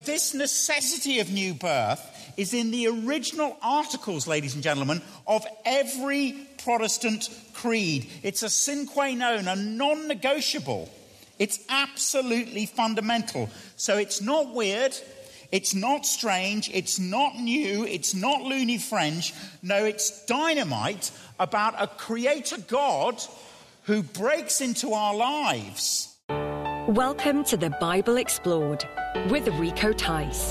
this necessity of new birth is in the original articles, ladies and gentlemen, of every Protestant creed. It's a sine qua non, a non-negotiable. It's absolutely fundamental. So it's not weird, it's not strange, it's not new, it's not loony French. No, it's dynamite about a creator God who breaks into our lives. Welcome to the Bible Explored with Rico Tice.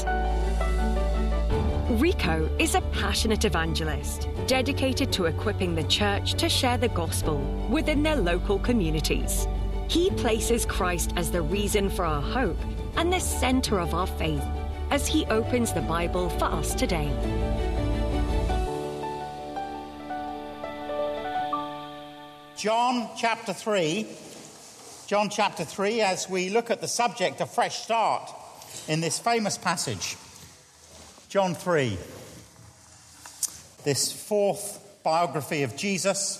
Rico is a passionate evangelist dedicated to equipping the church to share the gospel within their local communities. He places Christ as the reason for our hope and the center of our faith as he opens the Bible for us today. John chapter 3, as we look at the subject, a fresh start in this famous passage. John 3, this fourth biography of Jesus.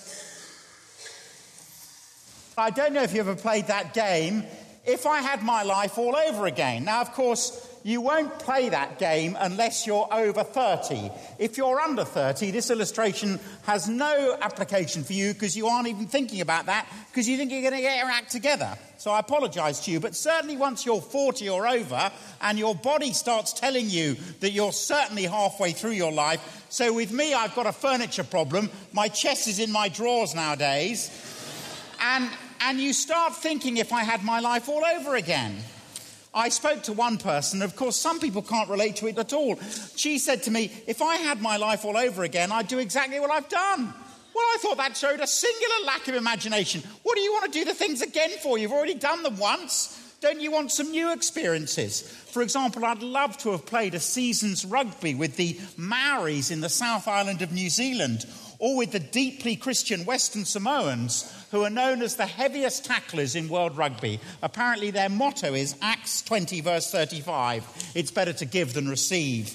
I don't know if you ever played that game, If I Had My Life All Over Again. Now, of course, you won't play that game unless you're over 30. If you're under 30, this illustration has no application for you because you aren't even thinking about that because you think you're going to get your act together. So I apologise to you, but certainly once you're 40 or over and your body starts telling you that you're certainly halfway through your life. So with me, I've got a furniture problem. My chest is in my drawers nowadays. And you start thinking, if I had my life all over again. I spoke to one person, of course, some people can't relate to it at all. She said to me, if I had my life all over again, I'd do exactly what I've done. Well, I thought that showed a singular lack of imagination. What do you want to do the things again for? You've already done them once. Don't you want some new experiences? For example, I'd love to have played a season's rugby with the Maoris in the South Island of New Zealand, or with the deeply Christian Western Samoans, who are known as the heaviest tacklers in world rugby. Apparently their motto is Acts 20 verse 35. It's better to give than receive.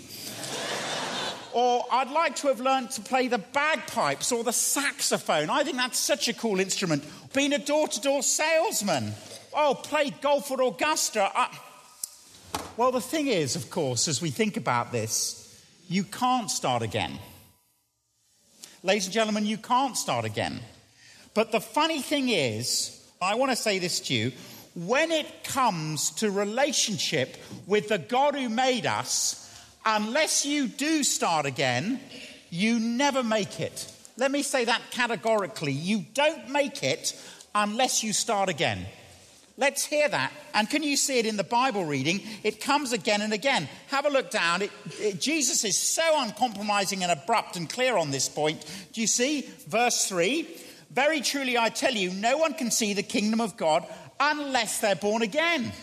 Or I'd like to have learned to play the bagpipes or the saxophone. I think that's such a cool instrument. Been a door-to-door salesman. Oh, played golf at Augusta. Well, the thing is, of course, as we think about this, you can't start again. Ladies and gentlemen, you can't start again. But the funny thing is, I want to say this to you, when it comes to relationship with the God who made us, unless you do start again, you never make it. Let me say that categorically. You don't make it unless you start again. Let's hear that. And can you see it in the Bible reading? It comes again and again. Have a look down. Jesus is so uncompromising and abrupt and clear on this point. Do you see? Verse 3, very truly I tell you, no one can see the kingdom of God unless they're born again.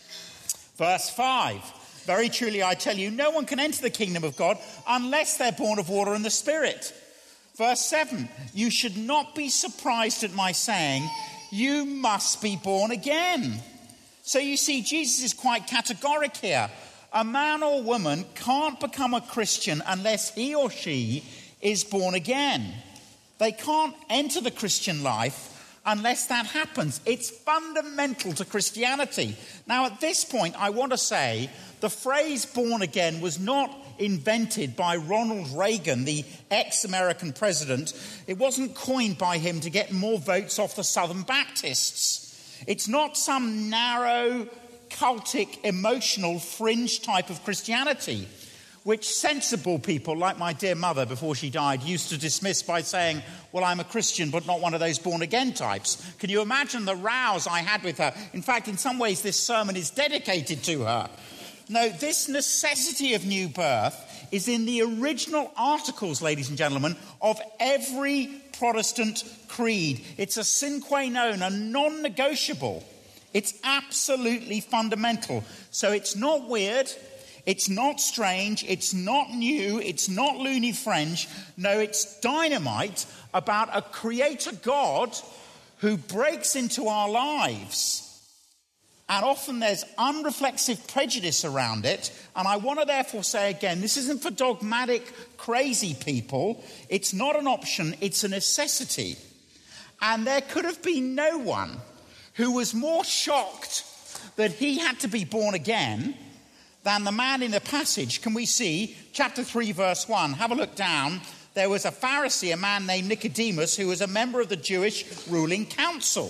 Verse 5, very truly I tell you, no one can enter the kingdom of God unless they're born of water and the Spirit. Verse 7, you should not be surprised at my saying, you must be born again. So you see, Jesus is quite categoric here. A man or woman can't become a Christian unless he or she is born again. They can't enter the Christian life unless that happens. It's fundamental to Christianity. Now, at this point, I want to say the phrase born again was not invented by Ronald Reagan, the ex-American president. It wasn't coined by him to get more votes off the Southern Baptists. It's not some narrow, cultic, emotional, fringe type of Christianity, which sensible people like my dear mother before she died used to dismiss by saying, well, I'm a Christian, but not one of those born-again types. Can you imagine the rows I had with her? In fact, in some ways, this sermon is dedicated to her. No, this necessity of new birth is in the original articles, ladies and gentlemen, of every Protestant creed. It's a sine qua non, a non-negotiable. It's absolutely fundamental. So it's not weird, it's not strange, it's not new, it's not loony French. No, it's dynamite about a creator God who breaks into our lives. And often there's unreflexive prejudice around it. And I want to therefore say again, this isn't for dogmatic, crazy people. It's not an option, it's a necessity. And there could have been no one who was more shocked that he had to be born again than the man in the passage can we see chapter 3, verse 1. Have a look down. There was a Pharisee, a man named Nicodemus, who was a member of the Jewish ruling council.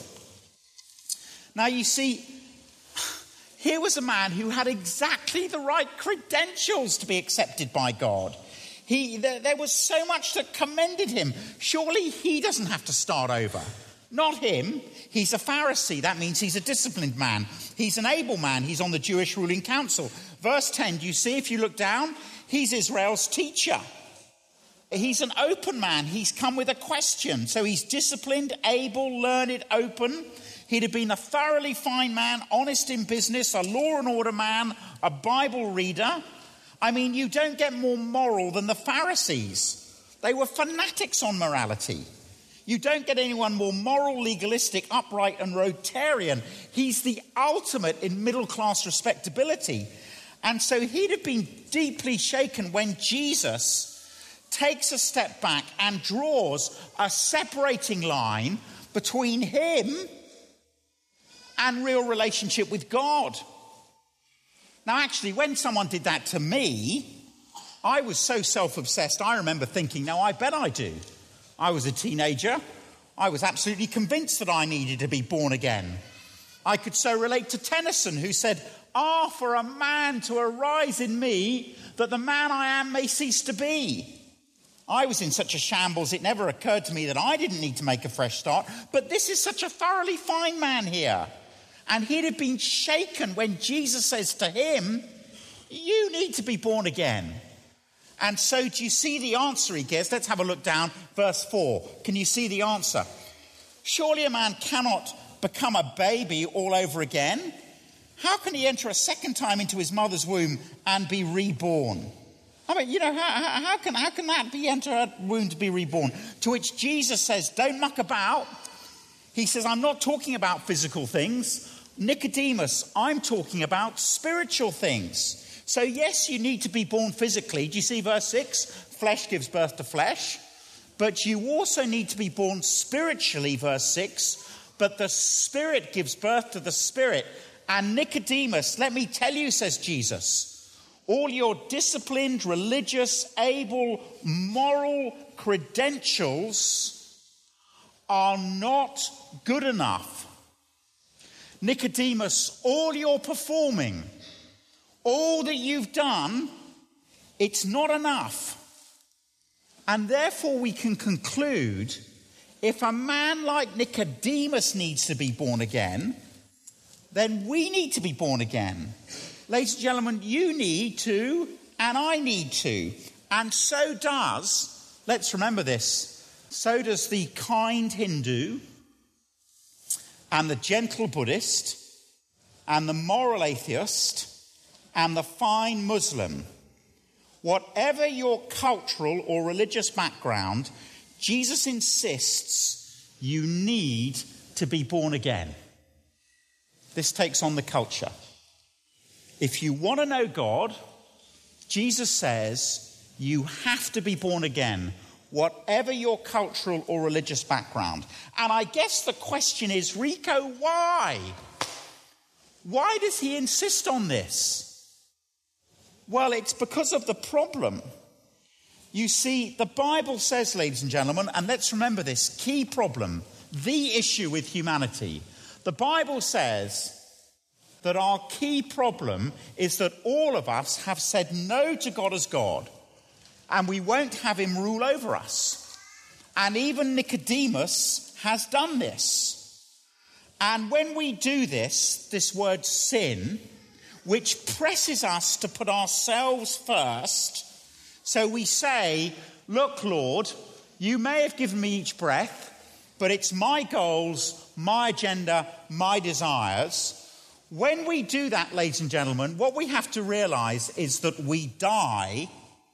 Now you see, here was a man who had exactly the right credentials to be accepted by God. There was so much that commended him. Surely he doesn't have to start over. Not him. He's a Pharisee. That means he's a disciplined man. He's an able man. He's on the Jewish ruling council. Verse 10, do you see, if you look down, he's Israel's teacher. He's an open man. He's come with a question. So he's disciplined, able, learned, open. He'd have been a thoroughly fine man, honest in business, a law and order man, a Bible reader. I mean, you don't get more moral than the Pharisees. They were fanatics on morality. You don't get anyone more moral, legalistic, upright and Rotarian. He's the ultimate in middle-class respectability. And so he'd have been deeply shaken when Jesus takes a step back and draws a separating line between him and real relationship with God. Now, actually, when someone did that to me, I was so self-obsessed, I remember thinking, no, I bet I do. I was a teenager. I was absolutely convinced that I needed to be born again. I could so relate to Tennyson, who said, for a man to arise in me, that the man I am may cease to be. I was in such a shambles, it never occurred to me that I didn't need to make a fresh start. But this is such a thoroughly fine man here. And he'd have been shaken when Jesus says to him, you need to be born again. And so do you see the answer he gives? Let's have a look down, verse 4. Can you see the answer? Surely a man cannot become a baby all over again. How can he enter a second time into his mother's womb and be reborn? I mean, you know, how can that be enter a womb to be reborn? To which Jesus says, don't muck about. He says, I'm not talking about physical things. Nicodemus, I'm talking about spiritual things. So yes, you need to be born physically. Do you see verse 6? Flesh gives birth to flesh. But you also need to be born spiritually, verse 6. But the Spirit gives birth to the Spirit. And Nicodemus, let me tell you, says Jesus, all your disciplined, religious, able, moral credentials are not good enough. Nicodemus, all you're performing, all that you've done, it's not enough. And therefore we can conclude, if a man like Nicodemus needs to be born again, then we need to be born again. Ladies and gentlemen, you need to, and I need to. And so does, let's remember this, so does the kind Hindu, and the gentle Buddhist, and the moral atheist, and the fine Muslim. Whatever your cultural or religious background, Jesus insists you need to be born again. This takes on the culture. If you want to know God, Jesus says you have to be born again, whatever your cultural or religious background. And I guess the question is, Rico, why? Why does he insist on this? Well, it's because of the problem. You see, the Bible says, ladies and gentlemen, and let's remember this key problem, the issue with humanity. The Bible says that our key problem is that all of us have said no to God as God, and we won't have him rule over us. And even Nicodemus has done this. And when we do this word sin, which presses us to put ourselves first, so we say, look, Lord, you may have given me each breath, but it's my goals, my agenda, my desires. When we do that, ladies and gentlemen, what we have to realize is that we die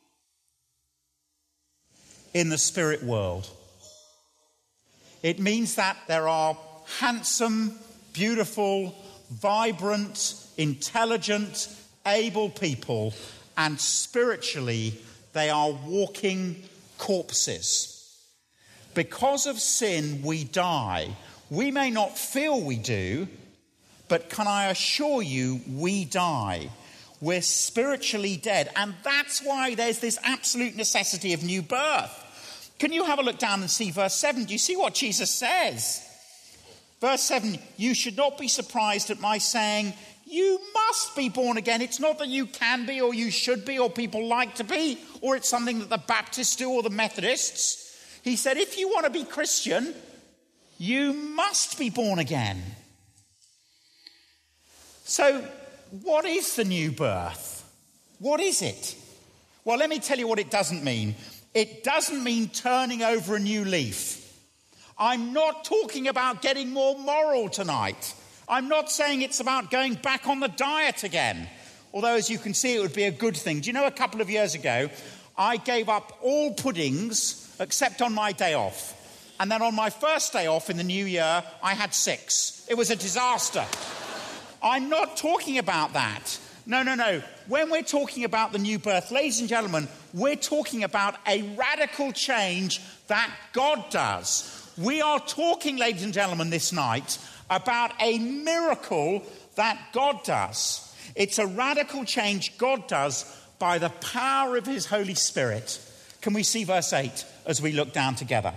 in the spirit world. It means that there are handsome, beautiful, vibrant, intelligent, able people, and spiritually they are walking corpses. Because of sin, we die. We may not feel we do, but can I assure you, we die. We're spiritually dead. And that's why there's this absolute necessity of new birth. Can you have a look down and see verse 7? Do you see what Jesus says? Verse 7, you should not be surprised at my saying, you must be born again. It's not that you can be or you should be or people like to be, or it's something that the Baptists do or the Methodists. He said, if you want to be Christian, you must be born again. So, what is the new birth? What is it? Well, let me tell you what it doesn't mean. It doesn't mean turning over a new leaf. I'm not talking about getting more moral tonight. I'm not saying it's about going back on the diet again. Although, as you can see, it would be a good thing. Do you know, a couple of years ago, I gave up all puddings except on my day off. And then on my first day off in the new year, I had 6. It was a disaster. I'm not talking about that. No. When we're talking about the new birth, ladies and gentlemen, we're talking about a radical change that God does. We are talking, ladies and gentlemen, this night about a miracle that God does. It's a radical change God does by the power of his Holy Spirit. Can we see verse 8 as we look down together?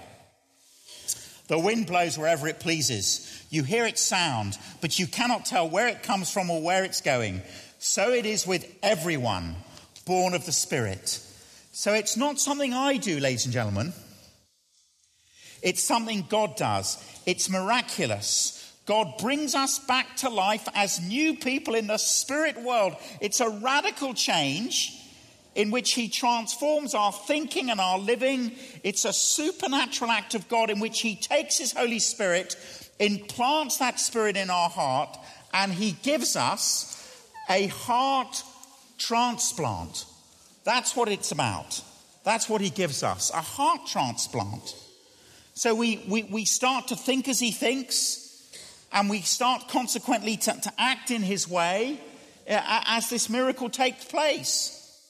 The wind blows wherever it pleases. You hear its sound, but you cannot tell where it comes from or where it's going. So it is with everyone born of the Spirit. So it's not something I do, ladies and gentlemen. It's something God does. It's miraculous. God brings us back to life as new people in the spirit world. It's a radical change in which he transforms our thinking and our living. It's a supernatural act of God in which he takes his Holy Spirit, implants that spirit in our heart, and he gives us a heart transplant. That's what it's about. That's what he gives us, a heart transplant. So we start to think as he thinks, and we start consequently to act in his way as this miracle takes place.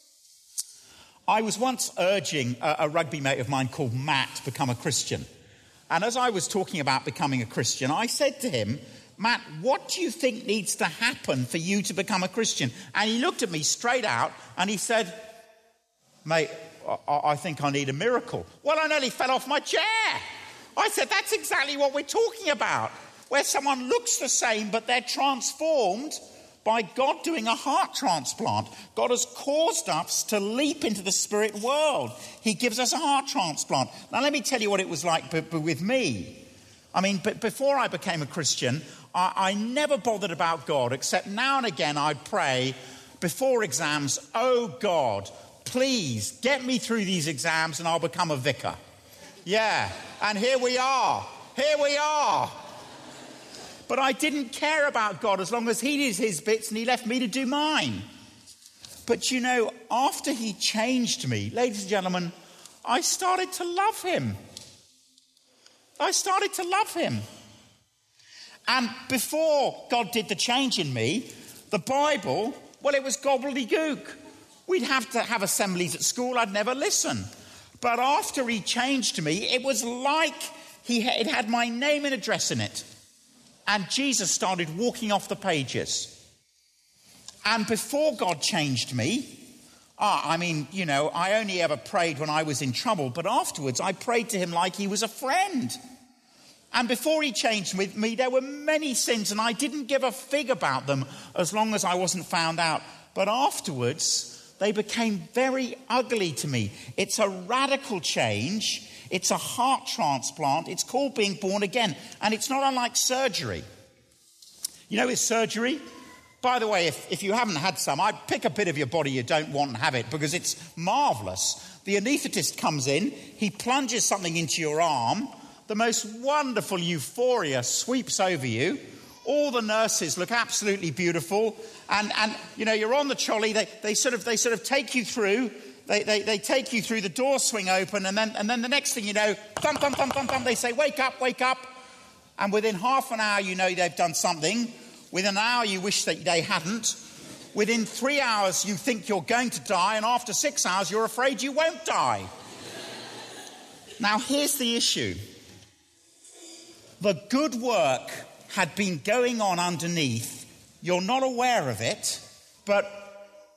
I was once urging a rugby mate of mine called Matt to become a Christian. And as I was talking about becoming a Christian, I said to him, Matt, what do you think needs to happen for you to become a Christian? And he looked at me straight out and he said, mate, I think I need a miracle. Well, I nearly fell off my chair. I said, that's exactly what we're talking about, where someone looks the same, but they're transformed by God doing a heart transplant. God has caused us to leap into the spirit world. He gives us a heart transplant. Now, let me tell you what it was like with me. I mean, before I became a Christian, I never bothered about God, except now and again I'd pray before exams, oh God, please get me through these exams and I'll become a vicar. Yeah, and here we are. But I didn't care about God as long as he did his bits and he left me to do mine. But you know, after he changed me, ladies and gentlemen, I started to love him. And before God did the change in me, the Bible, well, it was gobbledygook. We'd have to have assemblies at school. I'd never listen. But after he changed me, it was like it had my name and address in it. And Jesus started walking off the pages. And before God changed me, I only ever prayed when I was in trouble. But afterwards, I prayed to him like he was a friend. And before he changed me, there were many sins, and I didn't give a fig about them as long as I wasn't found out. But afterwards, they became very ugly to me. It's a radical change. It's a heart transplant. It's called being born again. And it's not unlike surgery. You know, it's surgery. By the way, if you haven't had some, I'd pick a bit of your body you don't want and have it because it's marvellous. The anaesthetist comes in. He plunges something into your arm. The most wonderful euphoria sweeps over you. All the nurses look absolutely beautiful. And you know, you're on the trolley. They sort of take you through. They take you through, the doors swing open, and then the next thing you know, thump, thump, thump, thump, thump, they say, wake up. And within half an hour, you know they've done something. Within an hour, you wish that they hadn't. Within 3 hours, you think you're going to die, and after 6 hours, you're afraid you won't die. Now, here's the issue. The good work had been going on underneath. You're not aware of it, but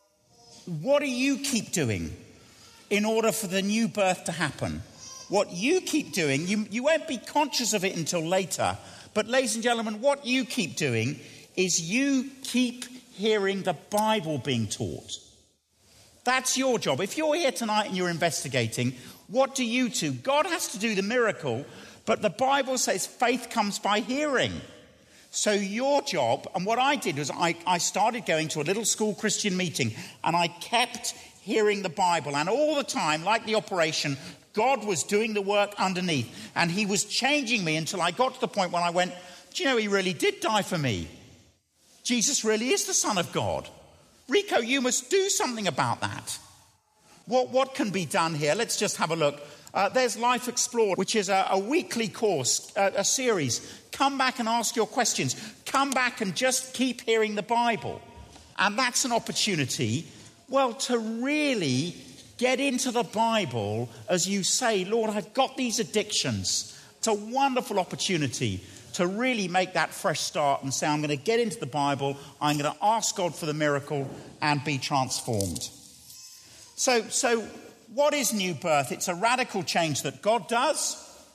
what do you keep doing in order for the new birth to happen? What you keep doing, you won't be conscious of it until later. But ladies and gentlemen, what you keep doing is you keep hearing the Bible being taught. That's your job. If you're here tonight and you're investigating, what do you do? God has to do the miracle, but the Bible says faith comes by hearing. So your job, and what I did was I started going to a little school Christian meeting, and I kept hearing the Bible. And all the time, like the operation, God was doing the work underneath. And he was changing me until I got to the point when I went, do you know, he really did die for me. Jesus really is the Son of God. Rico, you must do something about that. What can be done here? Let's just have a look. There's Life Explored, which is a weekly course, a series. Come back and ask your questions. Come back and just keep hearing the Bible. And that's an opportunity, well, to really get into the Bible as you say, Lord, I've got these addictions. It's a wonderful opportunity to really make that fresh start and say, I'm going to get into the Bible, I'm going to ask God for the miracle and be transformed. So what is new birth? It's a radical change that God does.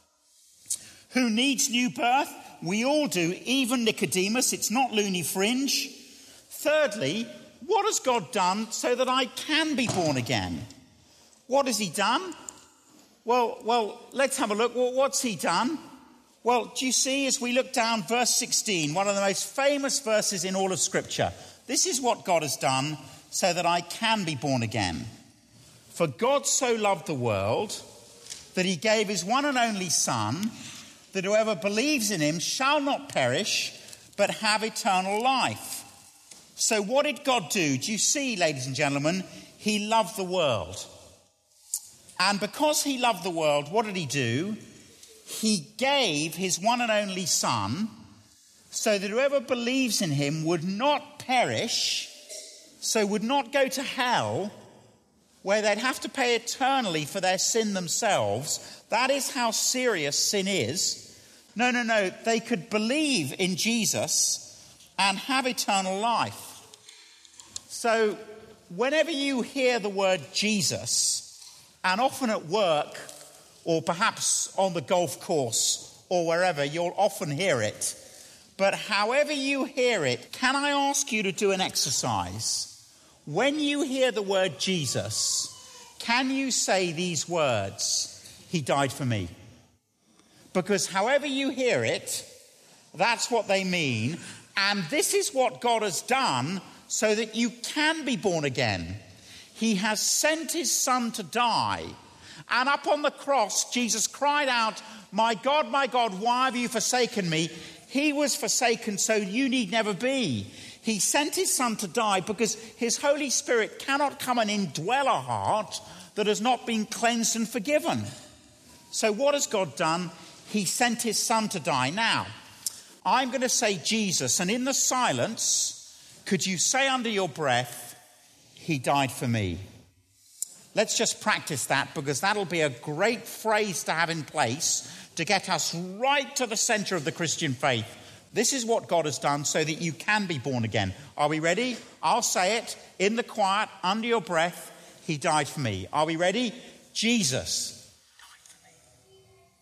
Who needs new birth? We all do, even Nicodemus. It's not loony fringe. Thirdly, what has God done so that I can be born again? What has he done? Well, let's have a look. Well, what's he done? Well, do you see, as we look down verse 16, one of the most famous verses in all of Scripture. This is what God has done so that I can be born again. For God so loved the world that he gave his one and only Son, that whoever believes in him shall not perish, but have eternal life. So what did God do? Do you see, ladies and gentlemen? He loved the world. And because he loved the world, what did he do? He gave his one and only Son so that whoever believes in him would not perish, so would not go to hell, where they'd have to pay eternally for their sin themselves. That is how serious sin is. No. They could believe in Jesus and have eternal life. So whenever you hear the word Jesus, and often at work, or perhaps on the golf course, or wherever, you'll often hear it. But however you hear it, can I ask you to do an exercise? When you hear the word Jesus, can you say these words, he died for me? Because however you hear it, that's what they mean. And this is what God has done so that you can be born again. He has sent his Son to die. And up on the cross, Jesus cried out, my God, why have you forsaken me? He was forsaken, so you need never be. He sent his Son to die because his Holy Spirit cannot come and indwell a heart that has not been cleansed and forgiven. So what has God done? He sent his Son to die. Now, I'm going to say Jesus, and in the silence, could you say under your breath, he died for me? Let's just practice that, because that'll be a great phrase to have in place to get us right to the center of the Christian faith. This is what God has done so that you can be born again. Are we ready? I'll say it in the quiet, under your breath. He died for me. Are we ready? Jesus died for me.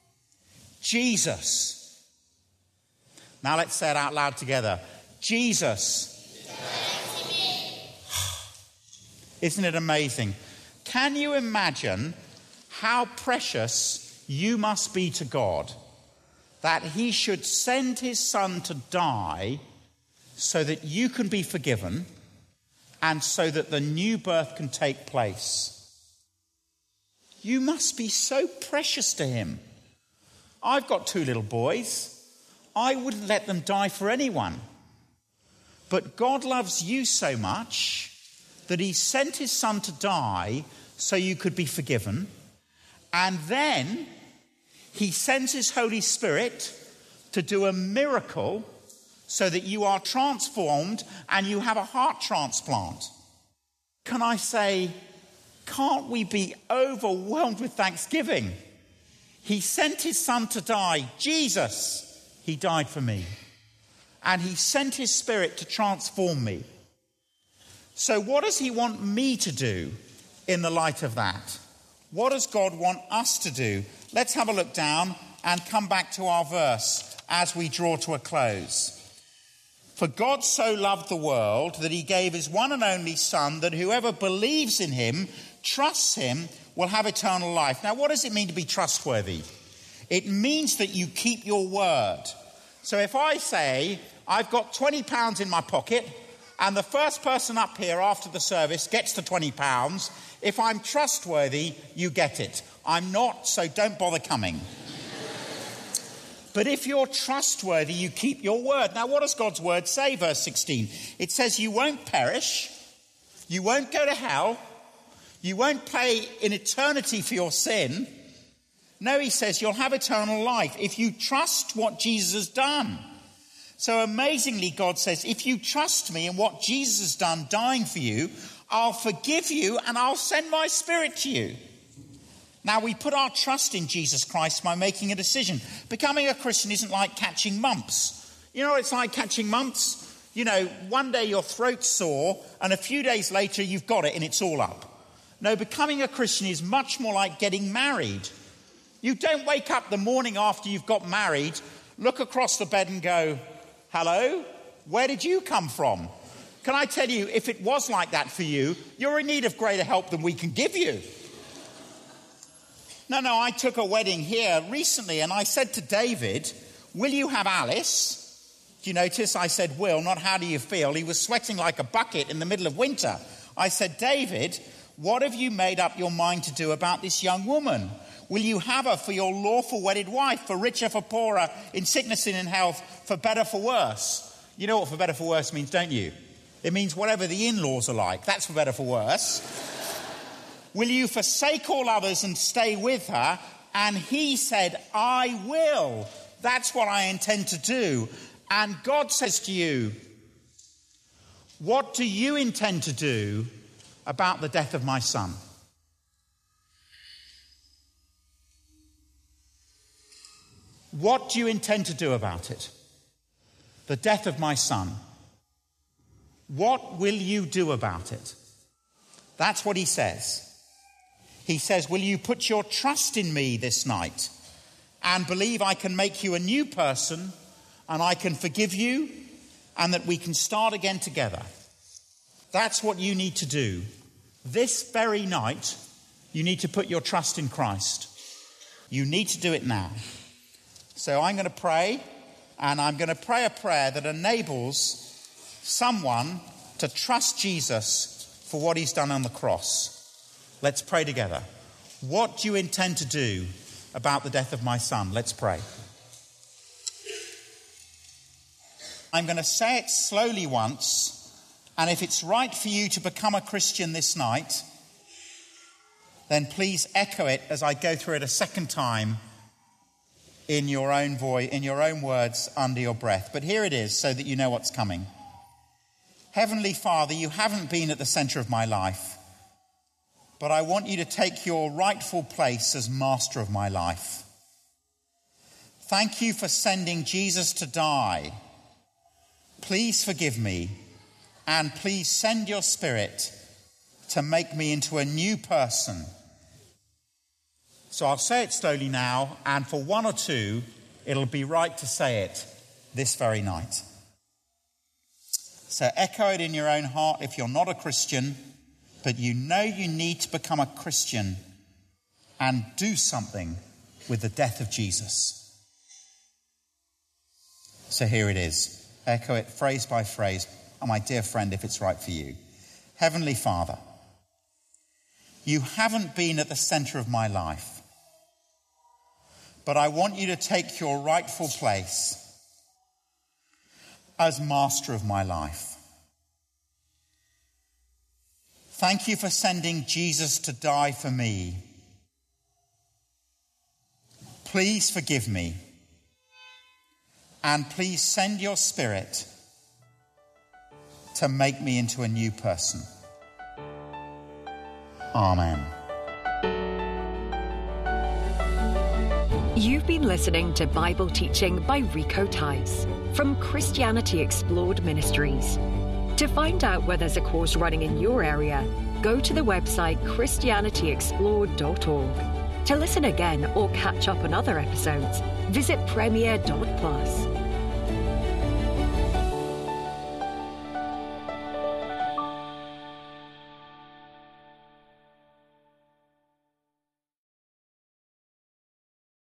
Jesus. Now let's say it out loud together. Jesus died for me. Isn't it amazing? Can you imagine how precious you must be to God that he should send his Son to die so that you can be forgiven and so that the new birth can take place? You must be so precious to him. I've got 2 little boys. I wouldn't let them die for anyone. But God loves you so much that he sent his Son to die so you could be forgiven. And then he sends his Holy Spirit to do a miracle so that you are transformed and you have a heart transplant. Can I say, can't we be overwhelmed with thanksgiving? He sent his Son to die. Jesus, he died for me. And he sent his Spirit to transform me. So what does he want me to do in the light of that? What does God want us to do? Let's have a look down and come back to our verse as we draw to a close. For God so loved the world that he gave his one and only Son, that whoever believes in him, trusts him, will have eternal life. Now, what does it mean to be trustworthy? It means that you keep your word. So if I say, I've got £20 in my pocket, and the first person up here after the service gets the £20, if I'm trustworthy, you get it. I'm not, so don't bother coming. But if you're trustworthy, you keep your word. Now, what does God's word say, verse 16? It says you won't perish, you won't go to hell, you won't pay in eternity for your sin. No, he says you'll have eternal life if you trust what Jesus has done. So amazingly, God says, if you trust me and what Jesus has done, dying for you, I'll forgive you and I'll send my Spirit to you. Now, we put our trust in Jesus Christ by making a decision. Becoming a Christian isn't like catching mumps. You know what it's like catching mumps? You know, one day your throat's sore and a few days later you've got it and it's all up. No, becoming a Christian is much more like getting married. You don't wake up the morning after you've got married, look across the bed and go, hello, where did you come from? Can I tell you, if it was like that for you, you're in need of greater help than we can give you. No, I took a wedding here recently and I said to David, will you have Alice? Do you notice I said will, not how do you feel? He was sweating like a bucket in the middle of winter. I said, David, what have you made up your mind to do about this young woman? Will you have her for your lawful wedded wife, for richer, for poorer, in sickness and in health, for better, for worse? You know what for better, for worse means, don't you? It means whatever the in-laws are like. That's for better, for worse. Will you forsake all others and stay with her? And he said, I will. That's what I intend to do. And God says to you, what do you intend to do about the death of my son? What do you intend to do about it? The death of my son. What will you do about it? That's what he says. He says, will you put your trust in me this night and believe I can make you a new person and I can forgive you and that we can start again together? That's what you need to do. This very night, you need to put your trust in Christ. You need to do it now. So I'm going to pray, and I'm going to pray a prayer that enables someone to trust Jesus for what he's done on the cross. Let's pray together. What do you intend to do about the death of my son? Let's pray. I'm going to say it slowly once, and if it's right for you to become a Christian this night, then please echo it as I go through it a second time in your own voice, in your own words, under your breath. But here it is so that you know what's coming. Heavenly Father, you haven't been at the center of my life, but I want you to take your rightful place as master of my life. Thank you for sending Jesus to die. Please forgive me, and please send your Spirit to make me into a new person. So I'll say it slowly now, and for one or two, it'll be right to say it this very night. So echo it in your own heart if you're not a Christian, but you know you need to become a Christian and do something with the death of Jesus. So here it is. Echo it phrase by phrase, my dear friend, if it's right for you. Heavenly Father, you haven't been at the center of my life, but I want you to take your rightful place as master of my life. Thank you for sending Jesus to die for me. Please forgive me, and please send your Spirit to make me into a new person. Amen. You've been listening to Bible teaching by Rico Tice from Christianity Explored Ministries. To find out where there's a course running in your area, go to the website christianityexplored.org. To listen again or catch up on other episodes, visit premier.plus.